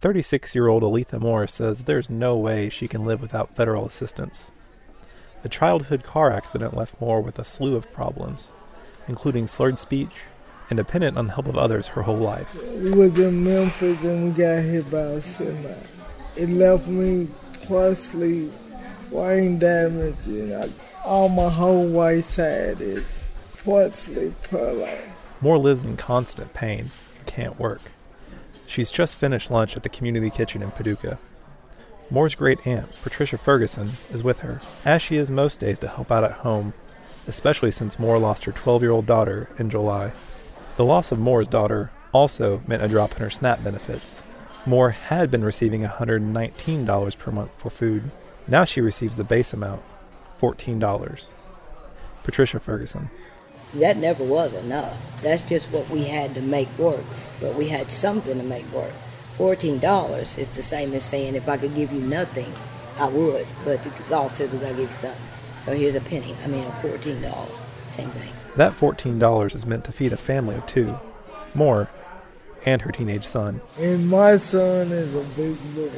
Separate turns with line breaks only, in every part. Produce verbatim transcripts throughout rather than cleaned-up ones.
thirty-six-year-old Aletha Moore says there's no way she can live without federal assistance. A childhood car accident left Moore with a slew of problems, including slurred speech and dependent on the help of others her whole life.
We was in Memphis and we got hit by a semi. It left me partially brain damage, and I, all my whole right side is partially paralyzed.
Moore lives in constant pain and can't work. She's just finished lunch at the community kitchen in Paducah. Moore's great-aunt, Patricia Ferguson, is with her, as she is most days to help out at home, especially since Moore lost her twelve-year-old daughter in July. The loss of Moore's daughter also meant a drop in her SNAP benefits. Moore had been receiving one hundred nineteen dollars per month for food. Now she receives the base amount, fourteen dollars. Patricia Ferguson.
That never was enough. That's just what we had to make work. But we had something to make work. fourteen dollars is the same as saying if I could give you nothing, I would. But the law said we got to give you something. So here's a penny. I mean, fourteen dollars. Same thing.
That fourteen dollars is meant to feed a family of two, Moore and her teenage son.
And my son is a big boy.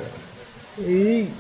He,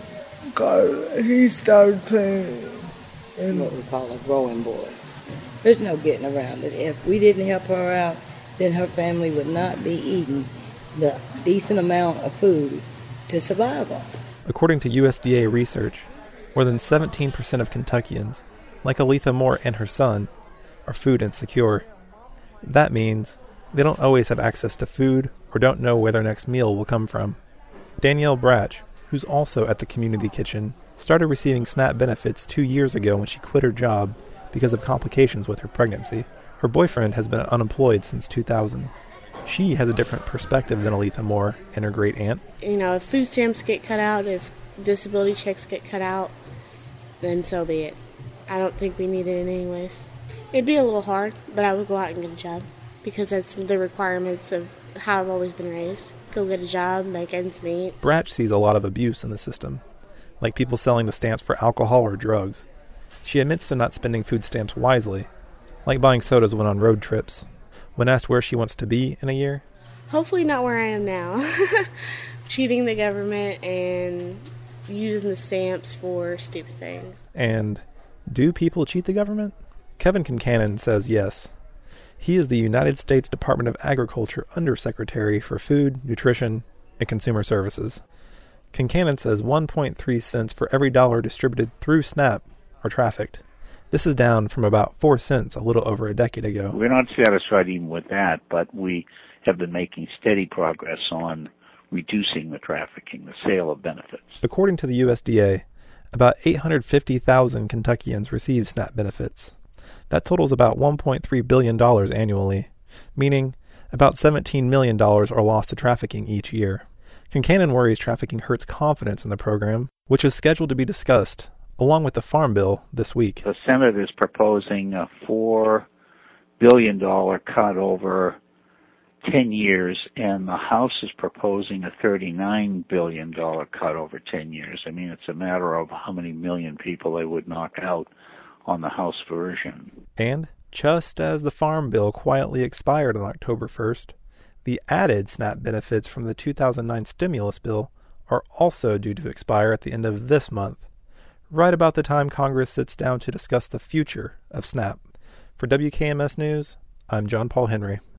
he's thirteen.
And what we call a growing boy. There's no getting around it. If we didn't help her out, then her family would not be eating the decent amount of food to survive on.
According to U S D A research, more than seventeen percent of Kentuckians, like Aletha Moore and her son, are food insecure. That means they don't always have access to food or don't know where their next meal will come from. Danielle Bratch, who's also at the community kitchen, started receiving SNAP benefits two years ago when she quit her job because of complications with her pregnancy. Her boyfriend has been unemployed since two thousand. She has a different perspective than Aletha Moore and her great-aunt.
You know, if food stamps get cut out, if disability checks get cut out, then so be it. I don't think we need it anyways. It'd be a little hard, but I would go out and get a job because that's the requirements of how I've always been raised. Go get a job, make ends meet.
Bratch sees a lot of abuse in the system, like people selling the stamps for alcohol or drugs. She admits to not spending food stamps wisely, like buying sodas when on road trips. When asked where she wants to be in a year,
hopefully not where I am now. Cheating the government and using the stamps for stupid things.
And do people cheat the government? Kevin Kincannon says yes. He is the United States Department of Agriculture Undersecretary for Food, Nutrition, and Consumer Services. Kincannon says one point three cents for every dollar distributed through SNAP are trafficked. This is down from about four cents a little over a decade ago.
We're not satisfied even with that, but we have been making steady progress on reducing the trafficking, the sale of benefits.
According to the U S D A, about eight hundred fifty thousand Kentuckians receive SNAP benefits. That totals about one point three billion dollars annually, meaning about seventeen million dollars are lost to trafficking each year. Kincannon worries trafficking hurts confidence in the program, which is scheduled to be discussed along with the Farm Bill this week.
The Senate is proposing a four billion dollars cut over ten years, and the House is proposing a thirty-nine billion dollars cut over ten years. I mean, it's a matter of how many million people they would knock out on the House version.
And just as the Farm Bill quietly expired on October first, the added SNAP benefits from the two thousand nine stimulus bill are also due to expire at the end of this month, right about the time Congress sits down to discuss the future of SNAP. For W K M S News, I'm John Paul Henry.